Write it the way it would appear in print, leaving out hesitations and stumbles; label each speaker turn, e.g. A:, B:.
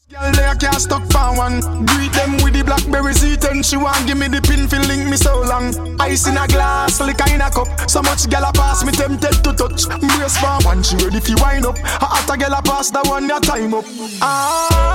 A: Girl, they can't stuck for one. Greet them with the blackberry seat and she want give me the pin fi link me so long. Ice in a glass, liquor in a cup. So much girl a pass me tempted to touch. Brace for one, she ready fi wind up. A hotter girl a pass the one that time up.